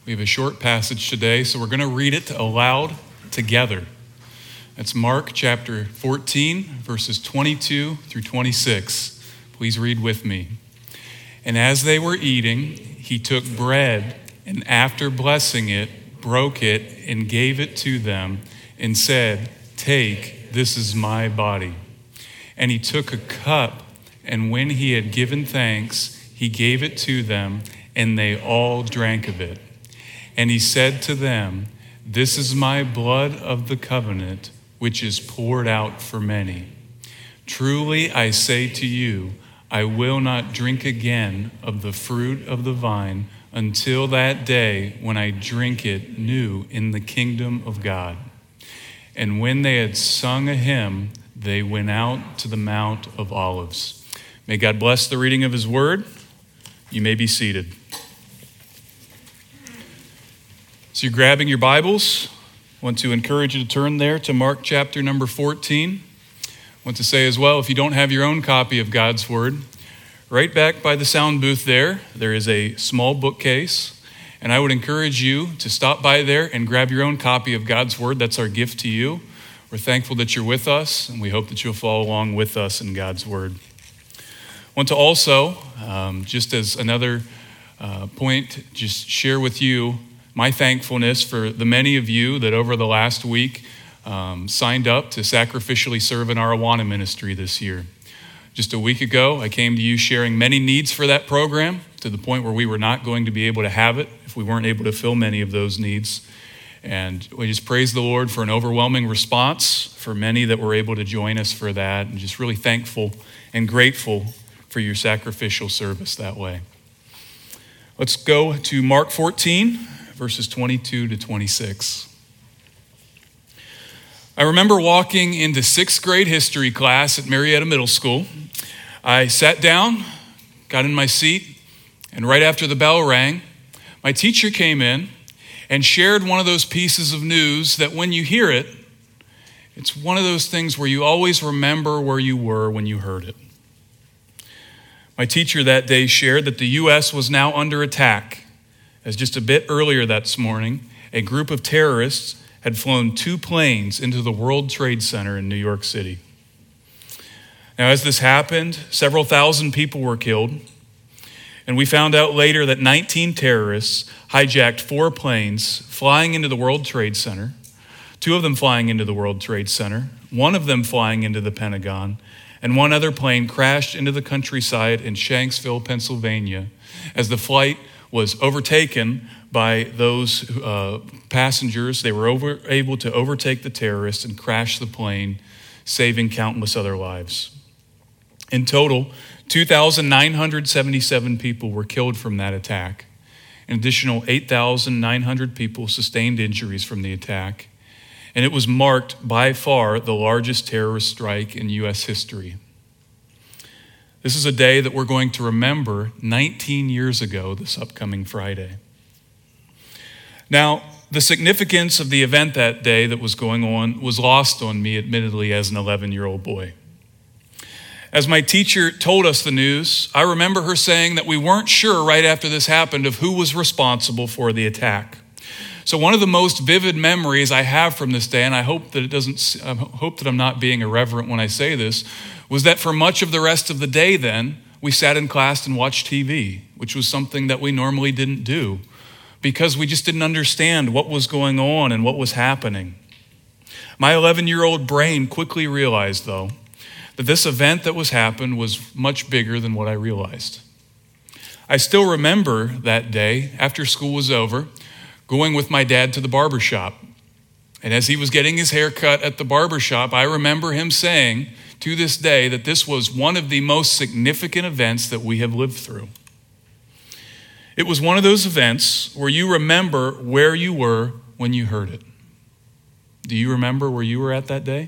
We have a short passage today, so we're going to read it aloud together. It's Mark chapter 14, verses 22 through 26. Please read with me. And as they were eating, he took bread, and after blessing it, broke it and gave it to them, and said, "Take, this is my body." And he took a cup, and when he had given thanks, he gave it to them, and they all drank of it. And he said to them, "This is my blood of the covenant, which is poured out for many. Truly I say to you, I will not drink again of the fruit of the vine until that day when I drink it new in the kingdom of God." And when they had sung a hymn, they went out to the Mount of Olives. May God bless the reading of his word. You may be seated. So you're grabbing your Bibles. I want to encourage you to turn there to Mark chapter number 14. I want to say as well, if you don't have your own copy of God's word, right back by the sound booth there is a small bookcase. And I would encourage you to stop by there and grab your own copy of God's word. That's our gift to you. We're thankful that you're with us, and we hope that you'll follow along with us in God's word. I want to also, just as another point, just share with you my thankfulness for the many of you that over the last week signed up to sacrificially serve in our Awana ministry this year. Just a week ago, I came to you sharing many needs for that program to the point where we were not going to be able to have it if we weren't able to fill many of those needs. And we just praise the Lord for an overwhelming response for many that were able to join us for that, and just really thankful and grateful for your sacrificial service that way. Let's go to Mark 14, verses 22 to 26. I remember walking into sixth grade history class at Marietta Middle School. I sat down, got in my seat, and right after the bell rang, my teacher came in and shared one of those pieces of news that when you hear it, it's one of those things where you always remember where you were when you heard it. My teacher that day shared that the U.S. was now under attack, as just a bit earlier that morning, a group of terrorists had flown 2 planes into the World Trade Center in New York City. Now, as this happened, several thousand people were killed, and we found out later that 19 terrorists hijacked 4 planes flying into the World Trade Center, 2 of them flying into the World Trade Center, 1 of them flying into the Pentagon, and 1 other plane crashed into the countryside in Shanksville, Pennsylvania, as the flight was overtaken by those passengers. They were able to overtake the terrorists and crash the plane, saving countless other lives. In total, 2,977 people were killed from that attack. An additional 8,900 people sustained injuries from the attack. And it was marked by far the largest terrorist strike in U.S. history. This is a day that we're going to remember 19 years ago this upcoming Friday. Now, the significance of the event that day that was going on was lost on me, admittedly, as an 11-year-old boy. As my teacher told us the news, I remember her saying that we weren't sure right after this happened of who was responsible for the attack. So one of the most vivid memories I have from this day, and I hope that I'm not being irreverent when I say this, was that for much of the rest of the day then, we sat in class and watched TV, which was something that we normally didn't do because we just didn't understand what was going on and what was happening. My 11-year-old brain quickly realized, though, that this event that was happened was much bigger than what I realized. I still remember that day, after school was over, going with my dad to the barber shop. And as he was getting his hair cut at the barber shop, I remember him saying to this day that this was one of the most significant events that we have lived through. It was one of those events where you remember where you were when you heard it. Do you remember where you were at that day?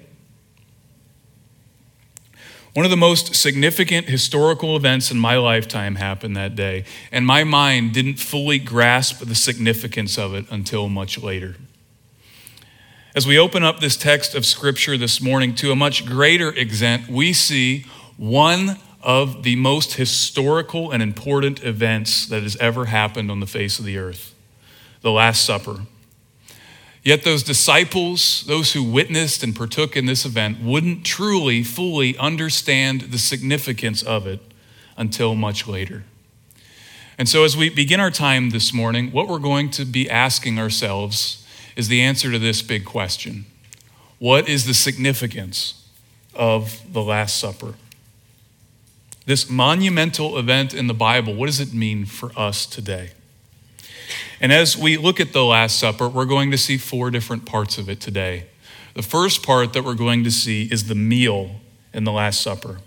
One of the most significant historical events in my lifetime happened that day, and my mind didn't fully grasp the significance of it until much later. As we open up this text of Scripture this morning, to a much greater extent, we see one of the most historical and important events that has ever happened on the face of the earth. the Last Supper. Yet those disciples, those who witnessed and partook in this event, wouldn't truly, fully understand the significance of it until much later. And so as we begin our time this morning, what we're going to be asking ourselves is the answer to this big question. What is the significance of the Last Supper? This monumental event in the Bible, what does it mean for us today? And as we look at the Last Supper, we're going to see 4 different parts of it today. The first part that we're going to see is the meal in the Last Supper.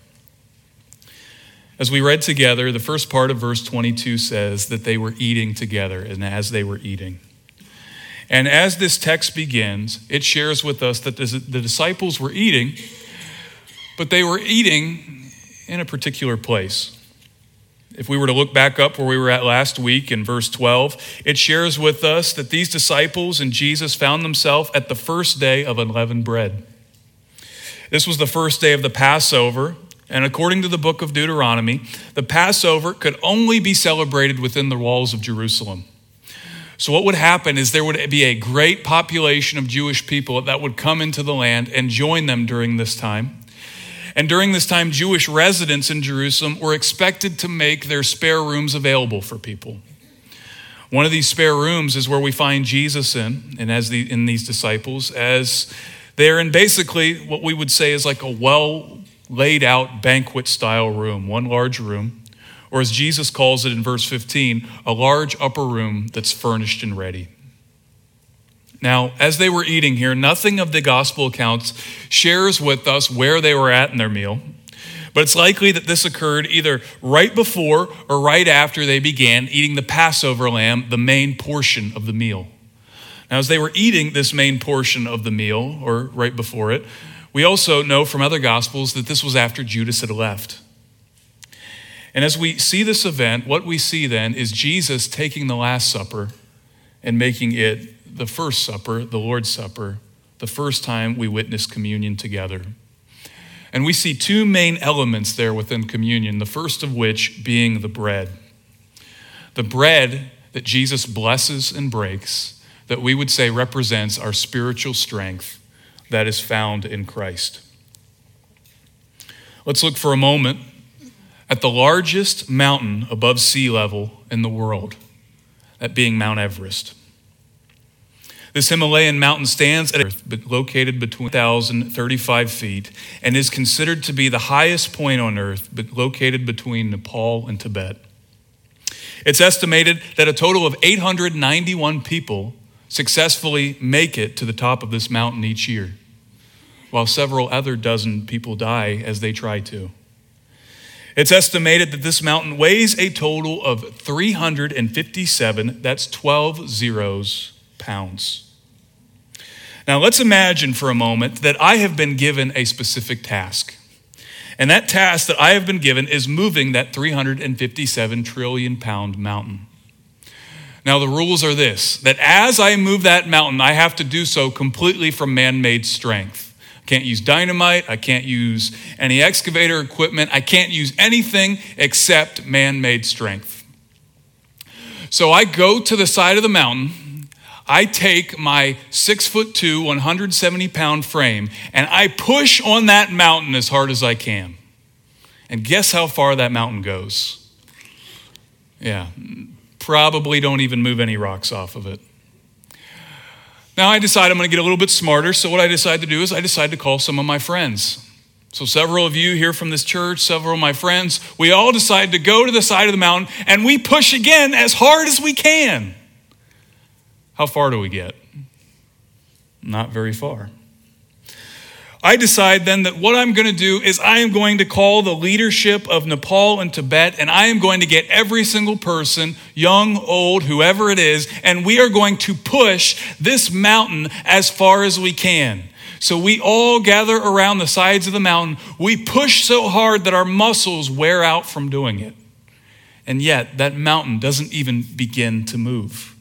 As we read together, the first part of verse 22 says that they were eating together, and as they were eating. And as this text begins, it shares with us that the disciples were eating, but they were eating in a particular place. If we were to look back up where we were at last week in verse 12, it shares with us that these disciples and Jesus found themselves at the first day of unleavened bread. This was the first day of the Passover, and according to the book of Deuteronomy, the Passover could only be celebrated within the walls of Jerusalem. So what would happen is there would be a great population of Jewish people that would come into the land and join them during this time. And during this time, Jewish residents in Jerusalem were expected to make their spare rooms available for people. One of these spare rooms is where we find Jesus in these disciples, as they're in basically what we would say is like a well laid out banquet style room, one large room, or as Jesus calls it in verse 15, a large upper room that's furnished and ready. Now, as they were eating here, nothing of the gospel accounts shares with us where they were at in their meal, but it's likely that this occurred either right before or right after they began eating the Passover lamb, the main portion of the meal. Now, as they were eating this main portion of the meal, or right before it, we also know from other gospels that this was after Judas had left. And as we see this event, what we see then is Jesus taking the Last Supper and making it the first supper, the Lord's Supper, the first time we witness communion together. And we see 2 main elements there within communion, the first of which being the bread. The bread that Jesus blesses and breaks, that we would say represents our spiritual strength that is found in Christ. Let's look for a moment at the largest mountain above sea level in the world, that being Mount Everest. This Himalayan mountain stands at Earth, located between 1,035 feet, and is considered to be the highest point on Earth, located between Nepal and Tibet. It's estimated that a total of 891 people successfully make it to the top of this mountain each year, while several other dozen people die as they try to. It's estimated that this mountain weighs a total of 357, that's 12 zeros, pounds. Now let's imagine for a moment that I have been given a specific task. And that task that I have been given is moving that 357 trillion pound mountain. Now the rules are this, that as I move that mountain, I have to do so completely from man-made strength. I can't use dynamite, I can't use any excavator equipment, I can't use anything except man-made strength. So I go to the side of the mountain, I take my 6'2", 170-pound frame, and I push on that mountain as hard as I can. And guess how far that mountain goes? Yeah, probably don't even move any rocks off of it. Now I decide I'm going to get a little bit smarter, so what I decide to do is I decide to call some of my friends. So several of you here from this church, several of my friends, we all decide to go to the side of the mountain, and we push again as hard as we can. How far do we get? Not very far. I decide then that what I'm going to do is I am going to call the leadership of Nepal and Tibet, and I am going to get every single person, young, old, whoever it is, and we are going to push this mountain as far as we can. So we all gather around the sides of the mountain. We push so hard that our muscles wear out from doing it. And yet that mountain doesn't even begin to move.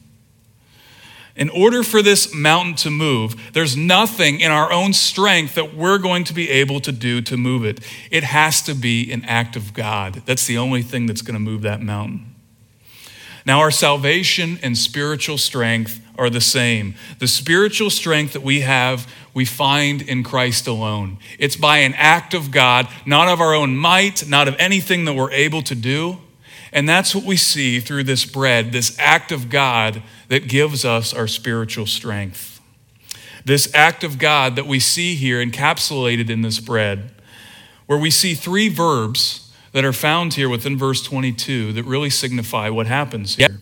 In order for this mountain to move, there's nothing in our own strength that we're going to be able to do to move it. It has to be an act of God. That's the only thing that's going to move that mountain. Now our salvation and spiritual strength are the same. The spiritual strength that we have, we find in Christ alone. It's by an act of God, not of our own might, not of anything that we're able to do. And that's what we see through this bread, this act of God that gives us our spiritual strength. This act of God that we see here encapsulated in this bread, where we see three verbs that are found here within verse 22 that really signify what happens here.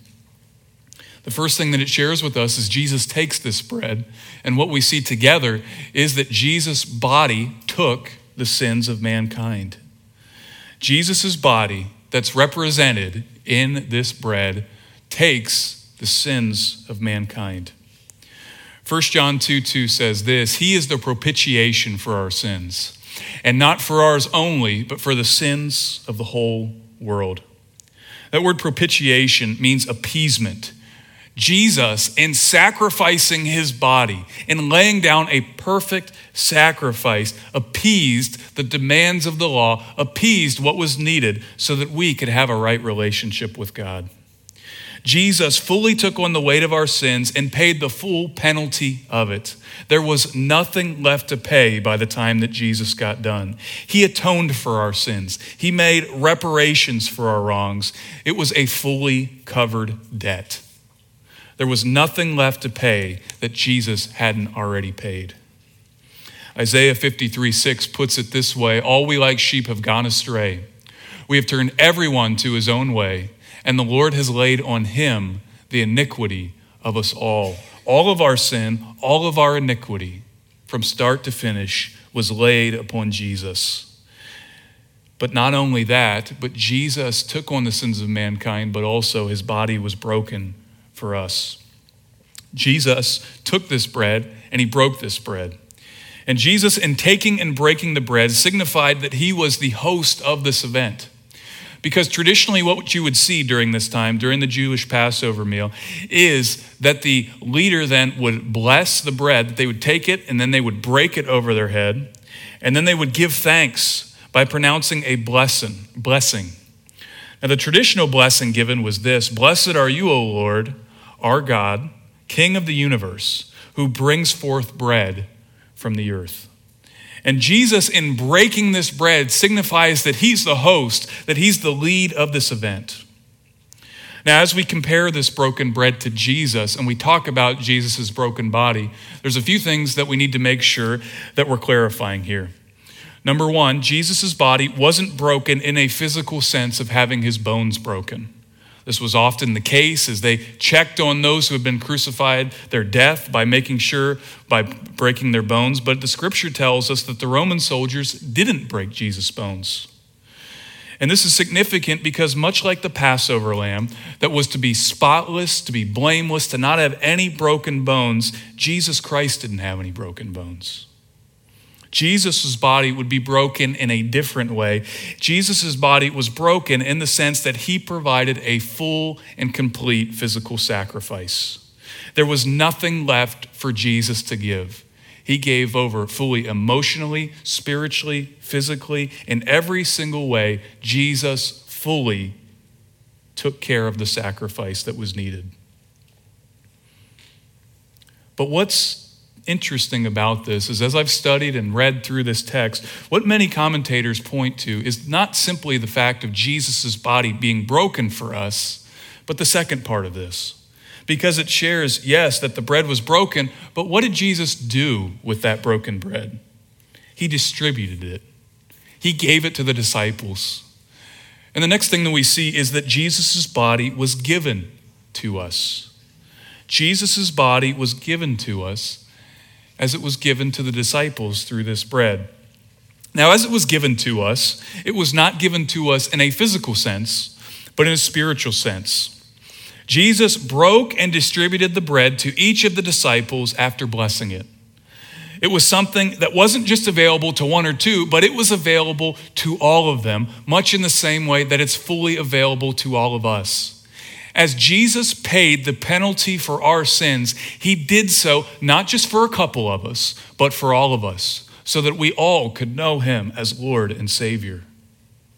The first thing that it shares with us is Jesus takes this bread, and what we see together is that Jesus' body took the sins of mankind. Jesus' body that's represented in this bread takes the sins of mankind. 1 John 2:2 says this, "He is the propitiation for our sins, and not for ours only, but for the sins of the whole world." That word propitiation means appeasement. Jesus, in sacrificing his body, in laying down a perfect sacrifice, appeased the demands of the law, appeased what was needed so that we could have a right relationship with God. Jesus fully took on the weight of our sins and paid the full penalty of it. There was nothing left to pay by the time that Jesus got done. He atoned for our sins. He made reparations for our wrongs. It was a fully covered debt. There was nothing left to pay that Jesus hadn't already paid. Isaiah 53:6 puts it this way, "All we like sheep have gone astray. We have turned everyone to his own way, and the Lord has laid on him the iniquity of us all." All of our sin, all of our iniquity, from start to finish, was laid upon Jesus. But not only that, but Jesus took on the sins of mankind, but also his body was broken for us. Jesus took this bread and he broke this bread. And Jesus, in taking and breaking the bread, signified that he was the host of this event. Because traditionally what you would see during this time, during the Jewish Passover meal, is that the leader then would bless the bread, that they would take it and then they would break it over their head, and then they would give thanks by pronouncing a blessing. Now the traditional blessing given was this, "Blessed are you, O Lord, our God, King of the universe, who brings forth bread from the earth." And Jesus, in breaking this bread, signifies that he's the host, that he's the lead of this event. Now, as we compare this broken bread to Jesus and we talk about Jesus' broken body, there's a few things that we need to make sure that we're clarifying here. Number one, Jesus' body wasn't broken in a physical sense of having his bones broken. This was often the case as they checked on those who had been crucified, their death, by making sure, by breaking their bones. But the scripture tells us that the Roman soldiers didn't break Jesus' bones. And this is significant because much like the Passover lamb that was to be spotless, to be blameless, to not have any broken bones, Jesus Christ didn't have any broken bones. Jesus' body would be broken in a different way. Jesus' body was broken in the sense that he provided a full and complete physical sacrifice. There was nothing left for Jesus to give. He gave over fully emotionally, spiritually, physically, in every single way. Jesus fully took care of the sacrifice that was needed. But what's interesting about this is, as I've studied and read through this text, what many commentators point to is not simply the fact of Jesus' body being broken for us, but the second part of this. Because it shares, yes, that the bread was broken, but what did Jesus do with that broken bread? He distributed it. He gave it to the disciples. And the next thing that we see is that Jesus' body was given to us. Jesus' body was given to us as it was given to the disciples through this bread. Now, as it was given to us, it was not given to us in a physical sense, but in a spiritual sense. Jesus broke and distributed the bread to each of the disciples after blessing it. It was something that wasn't just available to one or two, but it was available to all of them, much in the same way that it's fully available to all of us. As Jesus paid the penalty for our sins, he did so not just for a couple of us, but for all of us, so that we all could know him as Lord and Savior.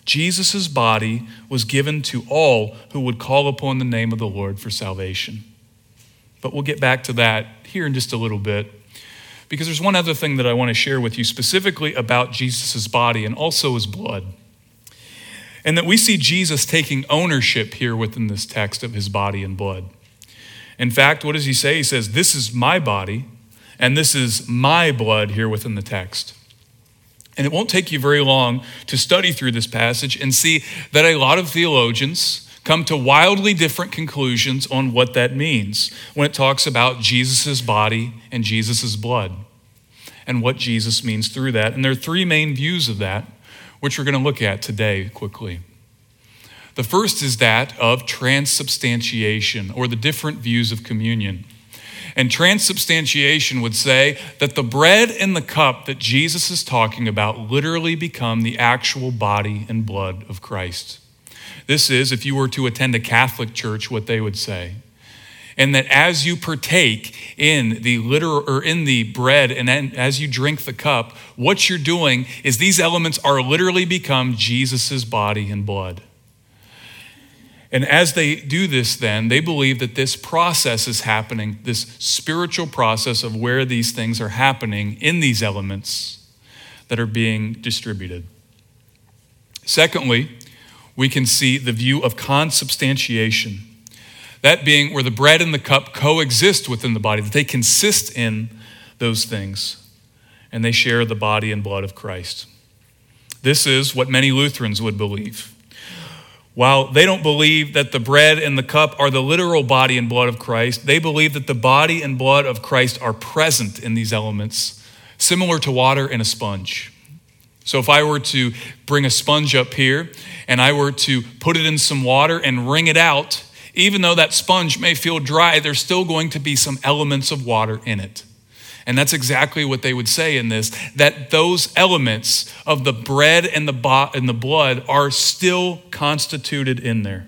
Jesus' body was given to all who would call upon the name of the Lord for salvation. But we'll get back to that here in just a little bit, because there's one other thing that I want to share with you specifically about Jesus' body and also his blood. And that we see Jesus taking ownership here within this text of his body and blood. In fact, what does he say? He says, this is my body and this is my blood here within the text. And it won't take you very long to study through this passage and see that a lot of theologians come to wildly different conclusions on what that means when it talks about Jesus' body and Jesus' blood and what Jesus means through that. And there are three main views of that, which we're going to look at today quickly. The first is that of transubstantiation, or the different views of communion. And transubstantiation would say that the bread and the cup that Jesus is talking about literally become the actual body and blood of Christ. This is, if you were to attend a Catholic church, what they would say. And that as you partake in the bread and as you drink the cup, what you're doing is these elements are literally become Jesus' body and blood. And as they do this then, they believe that this process is happening, this spiritual process of where these things are happening in these elements that are being distributed. Secondly, we can see the view of consubstantiation. That being where the bread and the cup coexist within the body, that they consist in those things, and they share the body and blood of Christ. This is what many Lutherans would believe. While they don't believe that the bread and the cup are the literal body and blood of Christ, they believe that the body and blood of Christ are present in these elements, similar to water in a sponge. So if I were to bring a sponge up here and I were to put it in some water and wring it out, even though that sponge may feel dry, there's still going to be some elements of water in it. And that's exactly what they would say in this, that those elements of the bread and the blood are still constituted in there.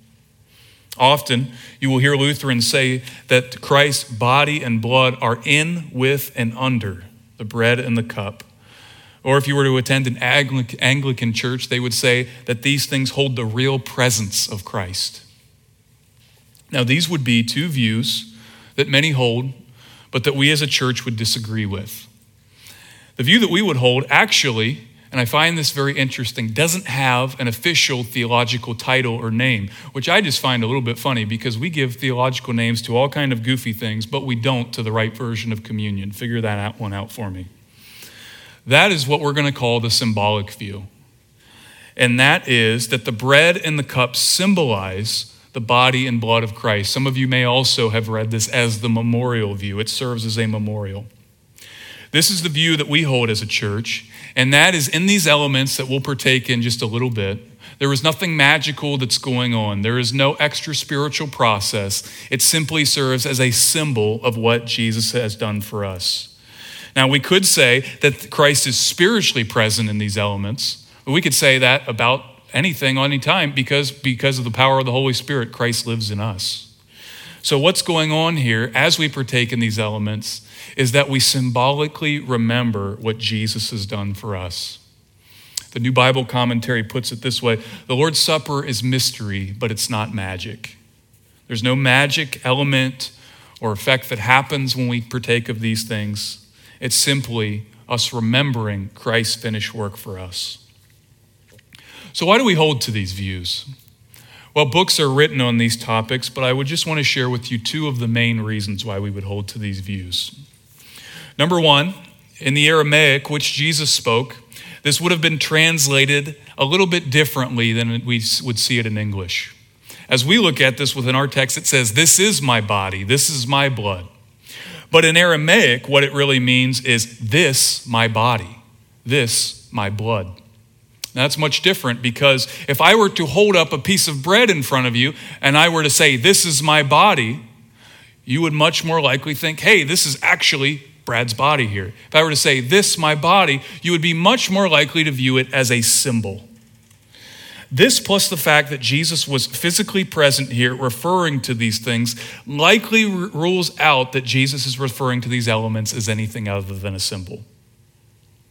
Often, you will hear Lutherans say that Christ's body and blood are in, with, and under the bread and the cup. Or if you were to attend an Anglican church, they would say that these things hold the real presence of Christ. Now, these would be two views that many hold, but that we as a church would disagree with. The view that we would hold actually, and I find this very interesting, doesn't have an official theological title or name, which I just find a little bit funny because we give theological names to all kind of goofy things, but we don't to the right version of communion. Figure that one out for me. That is what we're going to call the symbolic view. And that is that the bread and the cup symbolize the body and blood of Christ. Some of you may also have read this as the memorial view. It serves as a memorial. This is the view that we hold as a church, and that is in these elements that we'll partake in just a little bit. There is nothing magical that's going on. There is no extra spiritual process. It simply serves as a symbol of what Jesus has done for us. Now, we could say that Christ is spiritually present in these elements, but we could say that about anything, anytime, because of the power of the Holy Spirit, Christ lives in us. So what's going on here as we partake in these elements is that we symbolically remember what Jesus has done for us. The New Bible Commentary puts it this way: the Lord's Supper is mystery, but it's not magic. There's no magic element or effect that happens when we partake of these things. It's simply us remembering Christ's finished work for us. So why do we hold to these views? Well, books are written on these topics, but I would just want to share with you two of the main reasons why we would hold to these views. Number one, in the Aramaic, which Jesus spoke, this would have been translated a little bit differently than we would see it in English. As we look at this within our text, it says, "This is my body, this is my blood." But in Aramaic, what it really means is, "This, my body, this, my blood." That's much different, because if I were to hold up a piece of bread in front of you and I were to say, "This is my body," you would much more likely think, "Hey, this is actually Brad's body here." If I were to say, "This, my body," you would be much more likely to view it as a symbol. This, plus the fact that Jesus was physically present here referring to these things, likely rules out that Jesus is referring to these elements as anything other than a symbol.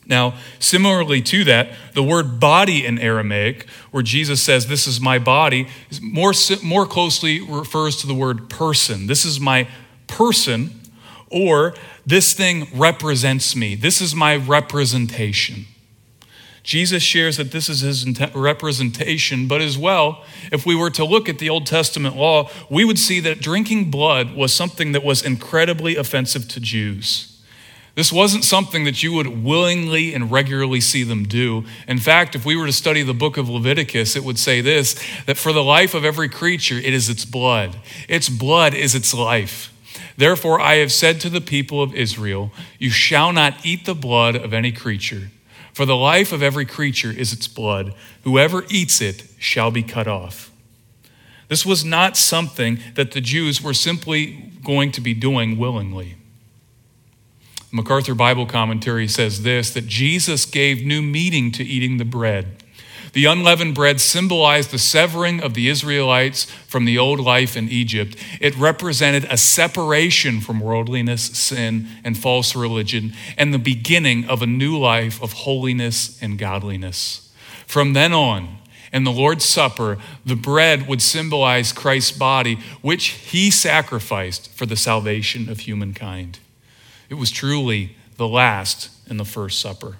Now, similarly to that, the word body in Aramaic, where Jesus says, "This is my body," more closely refers to the word person. This is my person, or this thing represents me. This is my representation. Jesus shares that this is his representation, but as well, if we were to look at the Old Testament law, we would see that drinking blood was something that was incredibly offensive to Jews. This wasn't something that you would willingly and regularly see them do. In fact, if we were to study the book of Leviticus, it would say this, that for the life of every creature, it is its blood. Its blood is its life. Therefore, I have said to the people of Israel, you shall not eat the blood of any creature. For the life of every creature is its blood. Whoever eats it shall be cut off. This was not something that the Jews were simply going to be doing willingly. MacArthur Bible Commentary says this, that Jesus gave new meaning to eating the bread. The unleavened bread symbolized the severing of the Israelites from the old life in Egypt. It represented a separation from worldliness, sin, and false religion, and the beginning of a new life of holiness and godliness. From then on, in the Lord's Supper, the bread would symbolize Christ's body, which he sacrificed for the salvation of humankind. It was truly the last and the first supper.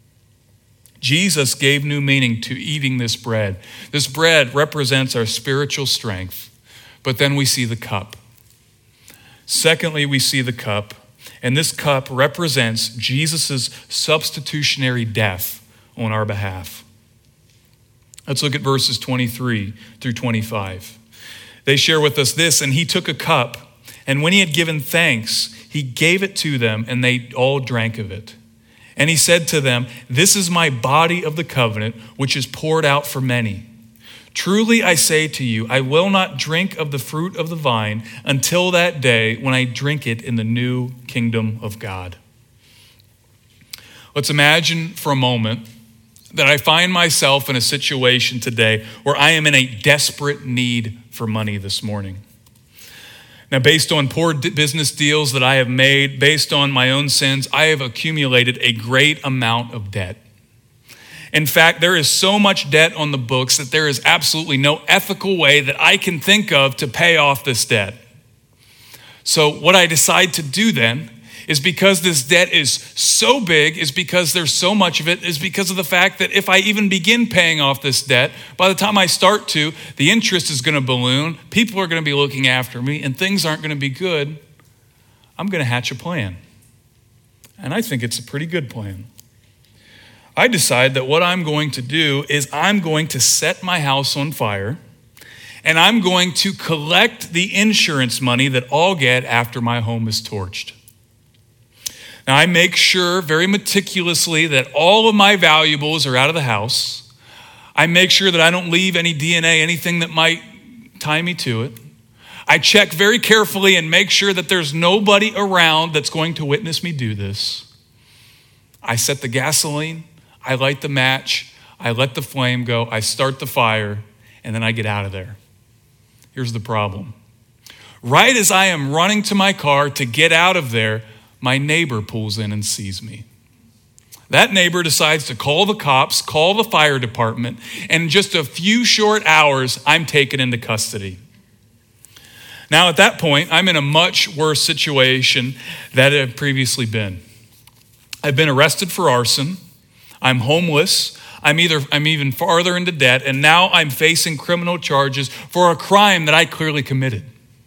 Jesus gave new meaning to eating this bread. This bread represents our spiritual strength, but then we see the cup. Secondly, we see the cup, and this cup represents Jesus' substitutionary death on our behalf. Let's look at verses 23 through 25. They share with us this, and he took a cup, and when he had given thanks, he gave it to them, and they all drank of it. And he said to them, this is my body of the covenant, which is poured out for many. Truly I say to you, I will not drink of the fruit of the vine until that day when I drink it in the new kingdom of God. Let's imagine for a moment that I find myself in a situation today where I am in a desperate need for money this morning. Now, based on poor business deals that I have made, based on my own sins, I have accumulated a great amount of debt. In fact, there is so much debt on the books that there is absolutely no ethical way that I can think of to pay off this debt. So what I decide to do then is, because this debt is so big, is because there's so much of it, is because of the fact that if I even begin paying off this debt, by the time I start to, the interest is going to balloon, people are going to be looking after me, and things aren't going to be good. I'm going to hatch a plan. And I think it's a pretty good plan. I decide that what I'm going to do is I'm going to set my house on fire, and I'm going to collect the insurance money that I'll get after my home is torched. Now, I make sure very meticulously that all of my valuables are out of the house. I make sure that I don't leave any DNA, anything that might tie me to it. I check very carefully and make sure that there's nobody around that's going to witness me do this. I set the gasoline, I light the match, I let the flame go, I start the fire, and then I get out of there. Here's the problem. Right as I am running to my car to get out of there, my neighbor pulls in and sees me. That neighbor decides to call the cops, call the fire department, and in just a few short hours, I'm taken into custody. Now, at that point, I'm in a much worse situation than I've previously been. I've been arrested for arson. I'm homeless. I'm even farther into debt, and now I'm facing criminal charges for a crime that I clearly committed.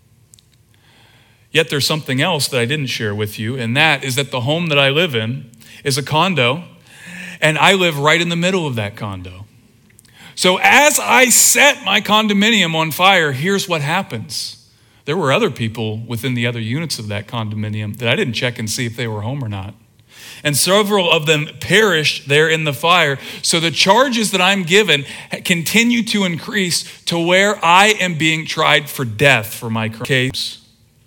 Yet there's something else that I didn't share with you, and that is that the home that I live in is a condo, and I live right in the middle of that condo. So as I set my condominium on fire, here's what happens. There were other people within the other units of that condominium that I didn't check and see if they were home or not. And several of them perished there in the fire. So the charges that I'm given continue to increase to where I am being tried for death for my case.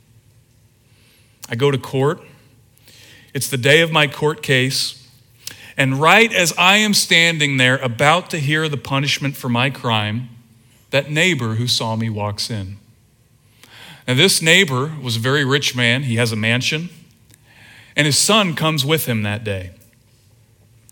I go to court. It's the day of my court case. And right as I am standing there about to hear the punishment for my crime, that neighbor who saw me walks in. Now, this neighbor was a very rich man. He has a mansion. And his son comes with him that day.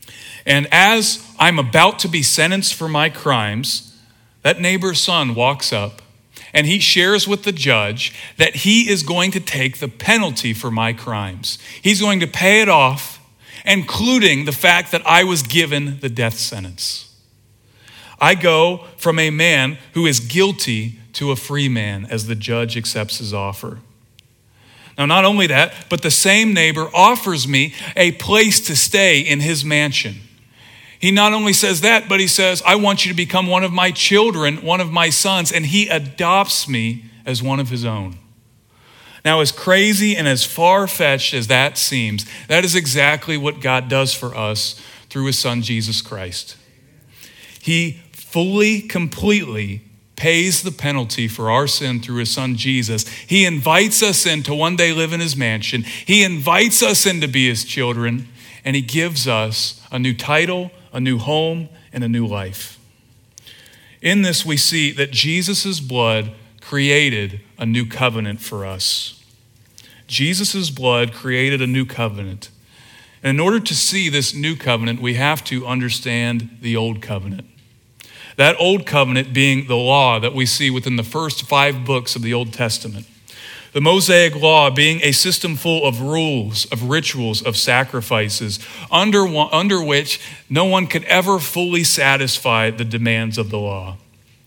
And as I'm about to be sentenced for my crimes, that neighbor's son walks up and he shares with the judge that he is going to take the penalty for my crimes. He's going to pay it off, including the fact that I was given the death sentence. I go from a man who is guilty to a free man as the judge accepts his offer. Now, not only that, but the same neighbor offers me a place to stay in his mansion. He not only says that, but he says, I want you to become one of my children, one of my sons, and he adopts me as one of his own. Now, as crazy and as far-fetched as that seems, that is exactly what God does for us through his son, Jesus Christ. He fully, completely pays the penalty for our sin through his son, Jesus. He invites us in to one day live in his mansion. He invites us in to be his children, and he gives us a new title, a new home, and a new life. In this, we see that Jesus' blood created a new covenant for us. Jesus' blood created a new covenant. And in order to see this new covenant, we have to understand the old covenant. That old covenant being the law that we see within the first 5 books of the Old Testament. The Mosaic law being a system full of rules, of rituals, of sacrifices, under which no one could ever fully satisfy the demands of the law.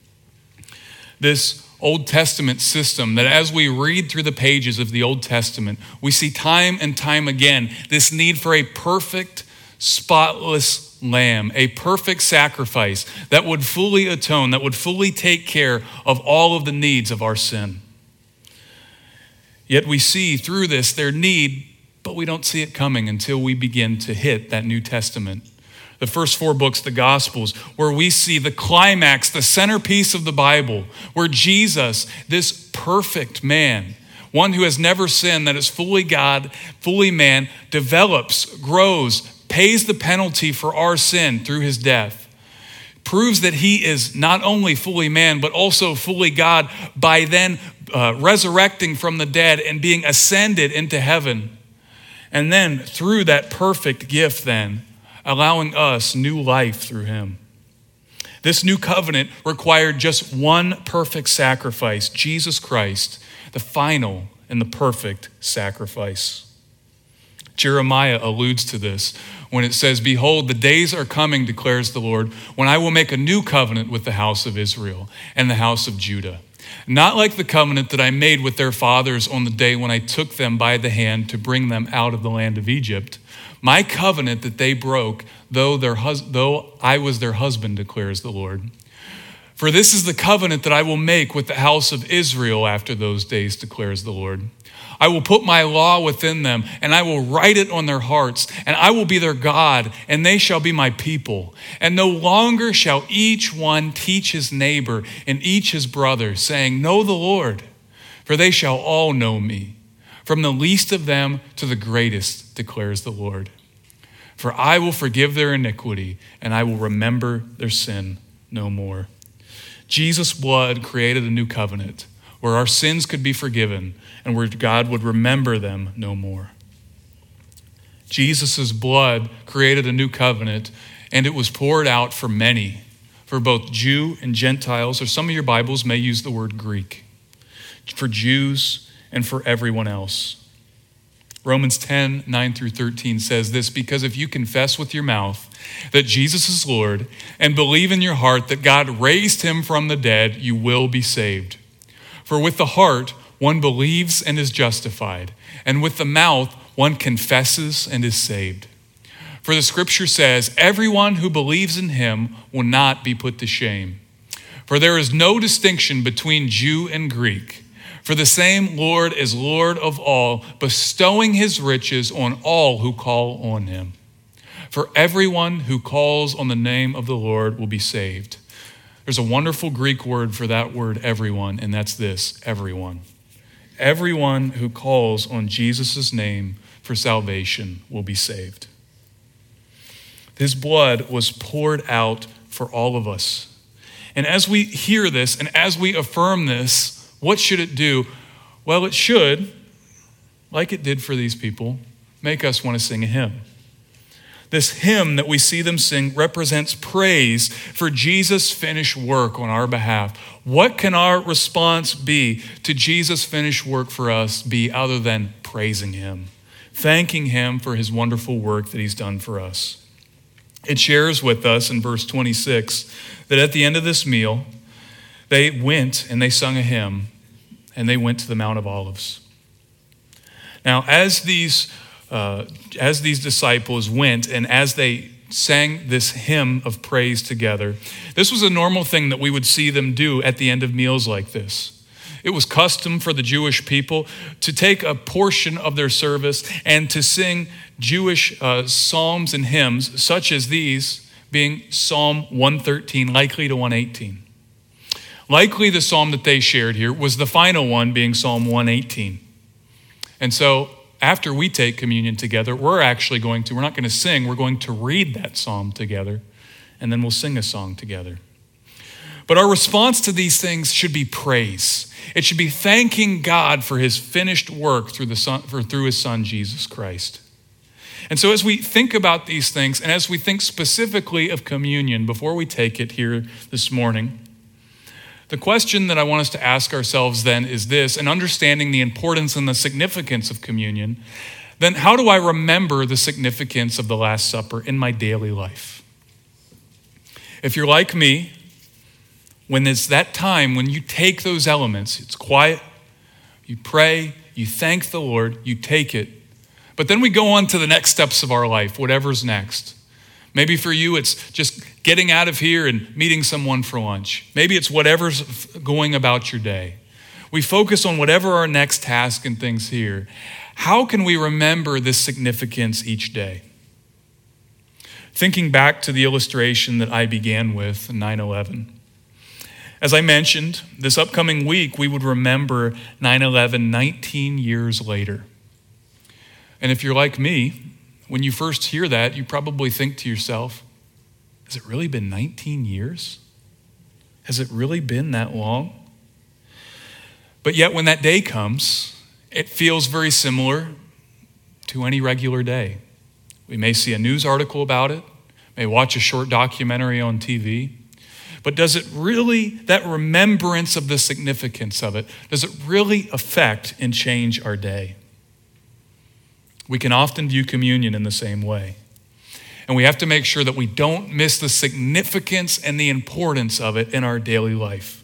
This Old Testament system that as we read through the pages of the Old Testament, we see time and time again this need for a perfect, spotless lamb, a perfect sacrifice that would fully atone, that would fully take care of all of the needs of our sin. Yet we see through this their need, but we don't see it coming until we begin to hit that New Testament. The first 4 books, the Gospels, where we see the climax, the centerpiece of the Bible, where Jesus, this perfect man, one who has never sinned, that is fully God, fully man, develops, grows, pays the penalty for our sin through his death, proves that he is not only fully man, but also fully God by then resurrecting from the dead and being ascended into heaven. And then through that perfect gift then, allowing us new life through him. This new covenant required just one perfect sacrifice, Jesus Christ, the final and the perfect sacrifice. Jeremiah alludes to this when it says, "Behold, the days are coming, declares the Lord, when I will make a new covenant with the house of Israel and the house of Judah. Not like the covenant that I made with their fathers on the day when I took them by the hand to bring them out of the land of Egypt. My covenant that they broke, though I was their husband, declares the Lord. For this is the covenant that I will make with the house of Israel after those days, declares the Lord. I will put my law within them, and I will write it on their hearts, and I will be their God, and they shall be my people. And no longer shall each one teach his neighbor and each his brother, saying, Know the Lord, for they shall all know me, from the least of them to the greatest, declares the Lord. For I will forgive their iniquity, and I will remember their sin no more." Jesus' blood created a new covenant where our sins could be forgiven and where God would remember them no more. Jesus' blood created a new covenant, and it was poured out for many, for both Jew and Gentiles, or some of your Bibles may use the word Greek, for Jews and for everyone else. Romans 10, 9 through 13 says this, "Because if you confess with your mouth that Jesus is Lord and believe in your heart that God raised him from the dead, you will be saved. For with the heart one believes and is justified, and with the mouth one confesses and is saved. For the scripture says, everyone who believes in him will not be put to shame. For there is no distinction between Jew and Greek. For the same Lord is Lord of all, bestowing his riches on all who call on him. For everyone who calls on the name of the Lord will be saved." There's a wonderful Greek word for that word, everyone, and that's this, everyone. Everyone who calls on Jesus' name for salvation will be saved. His blood was poured out for all of us. And as we hear this and as we affirm this, what should it do? Well, it should, like it did for these people, make us want to sing a hymn. This hymn that we see them sing represents praise for Jesus' finished work on our behalf. What can our response be to Jesus' finished work for us be other than praising him, thanking him for his wonderful work that he's done for us? It shares with us in verse 26 that at the end of this meal, they went and they sung a hymn, and they went to the Mount of Olives. Now, as these disciples went and as they sang this hymn of praise together, this was a normal thing that we would see them do at the end of meals like this. It was custom for the Jewish people to take a portion of their service and to sing Jewish psalms and hymns, such as these, being Psalm 113, likely to 118. Likely the psalm that they shared here was the final one, being Psalm 118. And so after we take communion together, we're not going to sing, we're going to read that psalm together, and then we'll sing a song together. But our response to these things should be praise. It should be thanking God for his finished work through his Son, Jesus Christ. And so as we think about these things, and as we think specifically of communion before we take it here this morning, the question that I want us to ask ourselves then is this: in understanding the importance and the significance of communion, then how do I remember the significance of the Last Supper in my daily life? If you're like me, when it's that time when you take those elements, it's quiet, you pray, you thank the Lord, you take it, but then we go on to the next steps of our life, whatever's next. Maybe for you, it's just getting out of here and meeting someone for lunch. Maybe it's whatever's going about your day. We focus on whatever our next task and things here. How can we remember this significance each day? Thinking back to the illustration that I began with, 9/11. As I mentioned, this upcoming week, we would remember 9/11 19 years later. And if you're like me, when you first hear that, you probably think to yourself, has it really been 19 years? Has it really been that long? But yet when that day comes, it feels very similar to any regular day. We may see a news article about it, may watch a short documentary on TV, but does it really, that remembrance of the significance of it, does it really affect and change our day? We can often view communion in the same way. And we have to make sure that we don't miss the significance and the importance of it in our daily life.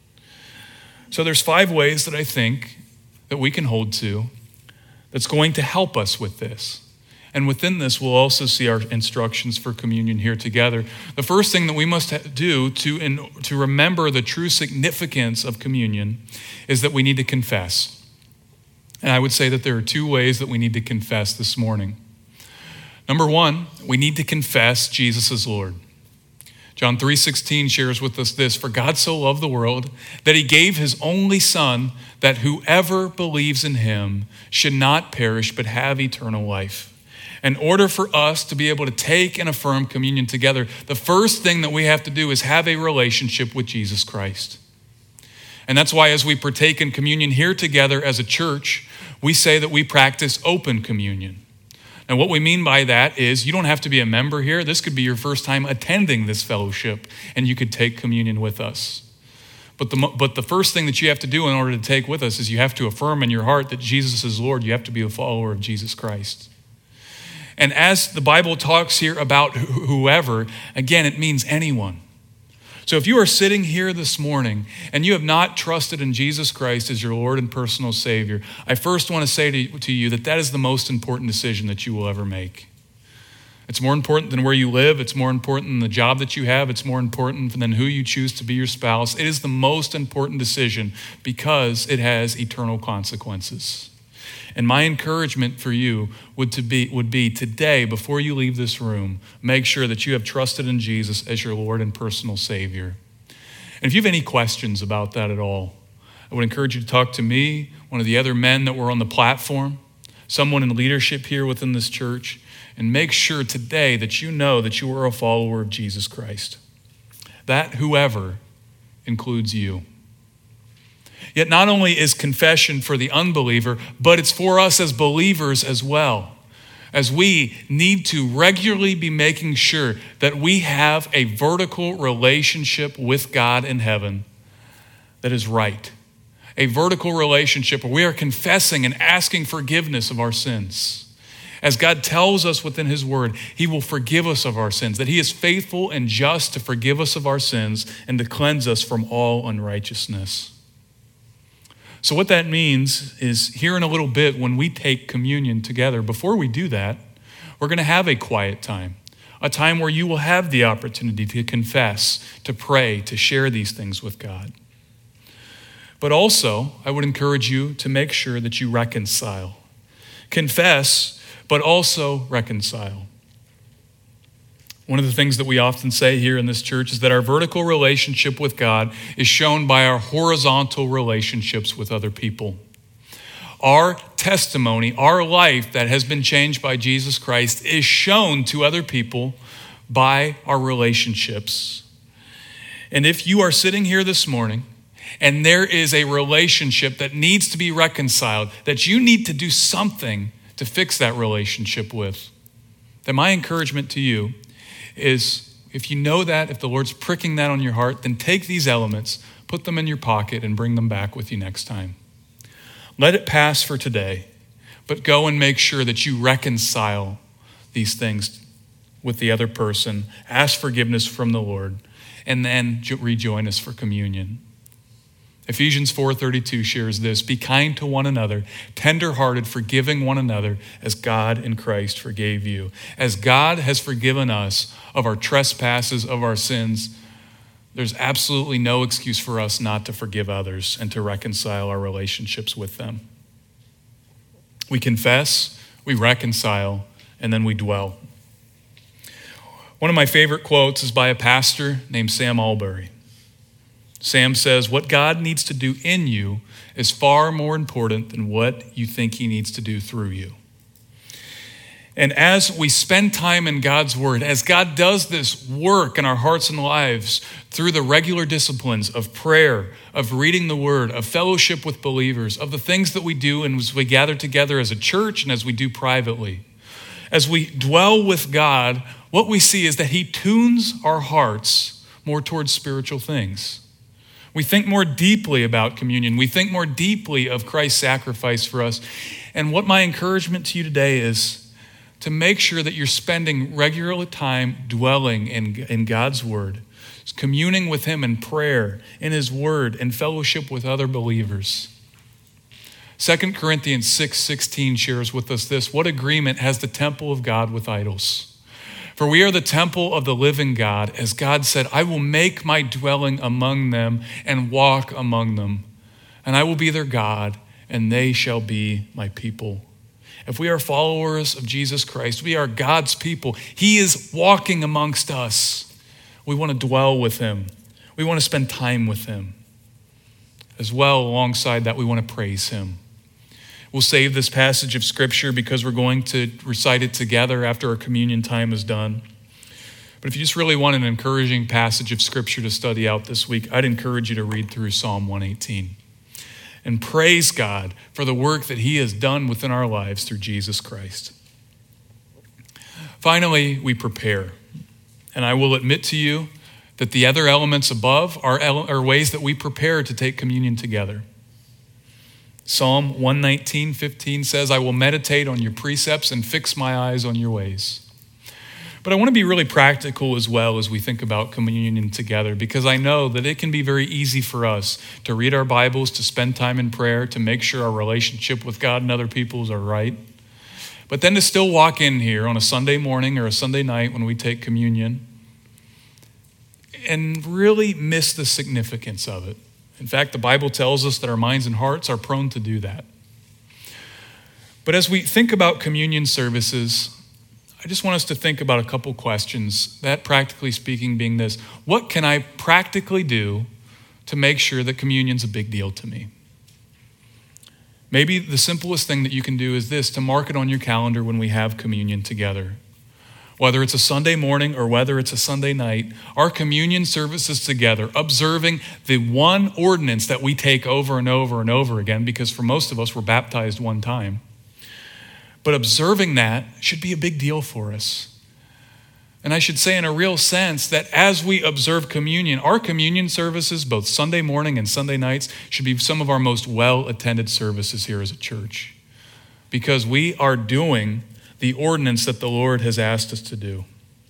So there's 5 ways that I think that we can hold to that's going to help us with this. And within this, we'll also see our instructions for communion here together. The first thing that we must do to remember the true significance of communion is that we need to confess. And I would say that there are 2 ways that we need to confess this morning. Number 1, we need to confess Jesus as Lord. John 3:16 shares with us this: for God so loved the world that he gave his only Son, that whoever believes in him should not perish but have eternal life. In order for us to be able to take and affirm communion together, the first thing that we have to do is have a relationship with Jesus Christ. And that's why as we partake in communion here together as a church, we say that we practice open communion. And what we mean by that is you don't have to be a member here. This could be your first time attending this fellowship, and you could take communion with us. But the first thing that you have to do in order to take with us is you have to affirm in your heart that Jesus is Lord. You have to be a follower of Jesus Christ. And as the Bible talks here about whoever, again, it means anyone. So if you are sitting here this morning and you have not trusted in Jesus Christ as your Lord and personal Savior, I first want to say to you that is the most important decision that you will ever make. It's more important than where you live. It's more important than the job that you have. It's more important than who you choose to be your spouse. It is the most important decision because it has eternal consequences. And my encouragement for you would be today, before you leave this room, make sure that you have trusted in Jesus as your Lord and personal Savior. And if you have any questions about that at all, I would encourage you to talk to me, one of the other men that were on the platform, someone in leadership here within this church, and make sure today that you know that you are a follower of Jesus Christ. That whoever includes you. Yet not only is confession for the unbeliever, but it's for us as believers as well. as we need to regularly be making sure that we have a vertical relationship with God in heaven that is right. A vertical relationship where we are confessing and asking forgiveness of our sins. As God tells us within his word, he will forgive us of our sins, that he is faithful and just to forgive us of our sins and to cleanse us from all unrighteousness. So what that means is here in a little bit when we take communion together, before we do that, we're going to have a quiet time, a time where you will have the opportunity to confess, to pray, to share these things with God. But also, I would encourage you to make sure that you reconcile. Confess, but also reconcile. One of the things that we often say here in this church is that our vertical relationship with God is shown by our horizontal relationships with other people. Our testimony, our life that has been changed by Jesus Christ is shown to other people by our relationships. And if you are sitting here this morning and there is a relationship that needs to be reconciled, that you need to do something to fix that relationship with, then my encouragement to you is, if you know that, if the Lord's pricking that on your heart, then take these elements, put them in your pocket, and bring them back with you next time. Let it pass for today, but go and make sure that you reconcile these things with the other person, ask forgiveness from the Lord, and then rejoin us for communion. Ephesians 4:32 shares this: be kind to one another, tender-hearted, forgiving one another as God in Christ forgave you. As God has forgiven us of our trespasses, of our sins, there's absolutely no excuse for us not to forgive others and to reconcile our relationships with them. We confess, we reconcile, and then we dwell. One of my favorite quotes is by a pastor named Sam Allberry. Sam says, what God needs to do in you is far more important than what you think he needs to do through you. And as we spend time in God's word, as God does this work in our hearts and lives through the regular disciplines of prayer, of reading the word, of fellowship with believers, of the things that we do and as we gather together as a church and as we do privately, as we dwell with God, what we see is that he tunes our hearts more towards spiritual things. We think more deeply about communion. We think more deeply of Christ's sacrifice for us. And what my encouragement to you today is to make sure that you're spending regular time dwelling in God's word, communing with him in prayer, in his word, and fellowship with other believers. 2 Corinthians 6:16 shares with us this: what agreement has the temple of God with idols? For we are the temple of the living God. As God said, I will make my dwelling among them and walk among them. And I will be their God, and they shall be my people. If we are followers of Jesus Christ, we are God's people. He is walking amongst us. We want to dwell with him. We want to spend time with him. As well, alongside that, we want to praise him. We'll save this passage of scripture because we're going to recite it together after our communion time is done. But if you just really want an encouraging passage of scripture to study out this week, I'd encourage you to read through Psalm 118 and praise God for the work that he has done within our lives through Jesus Christ. Finally, we prepare. And I will admit to you that the other elements above are ways that we prepare to take communion together. Psalm 119:15 says, I will meditate on your precepts and fix my eyes on your ways. But I want to be really practical as well as we think about communion together, because I know that it can be very easy for us to read our Bibles, to spend time in prayer, to make sure our relationship with God and other people are right. But then to still walk in here on a Sunday morning or a Sunday night when we take communion and really miss the significance of it. In fact, the Bible tells us that our minds and hearts are prone to do that. But as we think about communion services, I just want us to think about a couple questions, that practically speaking being this: what can I practically do to make sure that communion's a big deal to me? Maybe the simplest thing that you can do is this: to mark it on your calendar when we have communion together. Whether it's a Sunday morning or whether it's a Sunday night, our communion services together, observing the one ordinance that we take over and over and over again, because for most of us, we're baptized one time. But observing that should be a big deal for us. And I should say in a real sense that as we observe communion, our communion services, both Sunday morning and Sunday nights, should be some of our most well-attended services here as a church, because we are doing the ordinance that the Lord has asked us to do.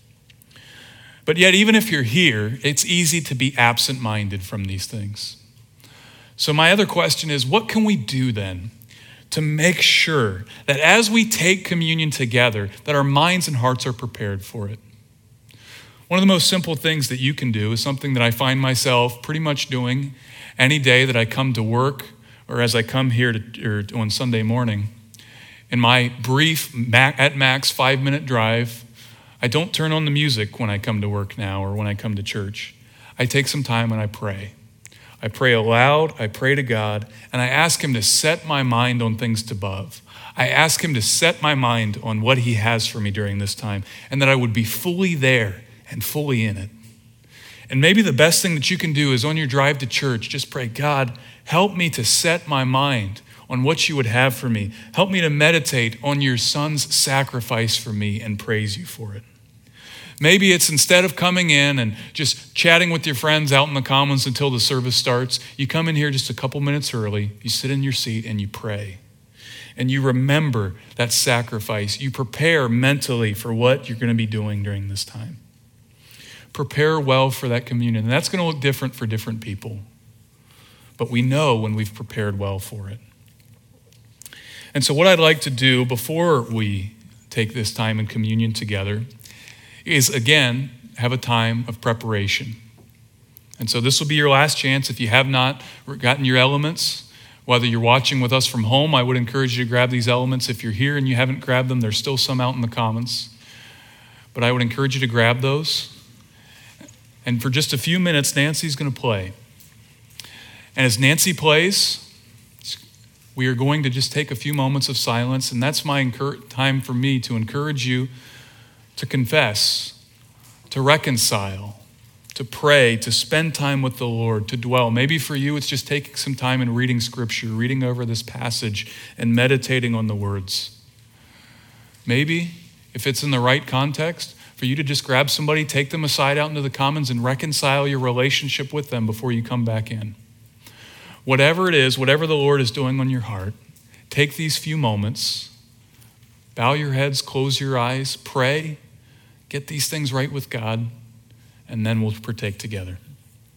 But yet, even if you're here, it's easy to be absent-minded from these things. So my other question is, what can we do then to make sure that as we take communion together, that our minds and hearts are prepared for it? One of the most simple things that you can do is something that I find myself pretty much doing any day that I come to work or as I come here on Sunday morning. In my brief, at max 5-minute drive, I don't turn on the music when I come to work now or when I come to church. I take some time and I pray. I pray aloud, I pray to God, and I ask him to set my mind on things above. I ask him to set my mind on what he has for me during this time, and that I would be fully there and fully in it. And maybe the best thing that you can do is on your drive to church, just pray, God, help me to set my mind on what you would have for me. Help me to meditate on your son's sacrifice for me and praise you for it. Maybe it's instead of coming in and just chatting with your friends out in the commons until the service starts, you come in here just a couple minutes early, you sit in your seat and you pray. And you remember that sacrifice. You prepare mentally for what you're going to be doing during this time. Prepare well for that communion. And that's going to look different for different people. But we know when we've prepared well for it. And so what I'd like to do before we take this time in communion together is, again, have a time of preparation. And so this will be your last chance. If you have not gotten your elements, whether you're watching with us from home, I would encourage you to grab these elements. If you're here and you haven't grabbed them, there's still some out in the commons. But I would encourage you to grab those. And for just a few minutes, Nancy's going to play. And as Nancy plays, we are going to just take a few moments of silence, and that's my time for me to encourage you to confess, to reconcile, to pray, to spend time with the Lord, to dwell. Maybe for you, it's just taking some time and reading Scripture, reading over this passage and meditating on the words. Maybe, if it's in the right context, for you to just grab somebody, take them aside out into the commons and reconcile your relationship with them before you come back in. Whatever it is, whatever the Lord is doing on your heart, take these few moments, bow your heads, close your eyes, pray, get these things right with God, and then we'll partake together.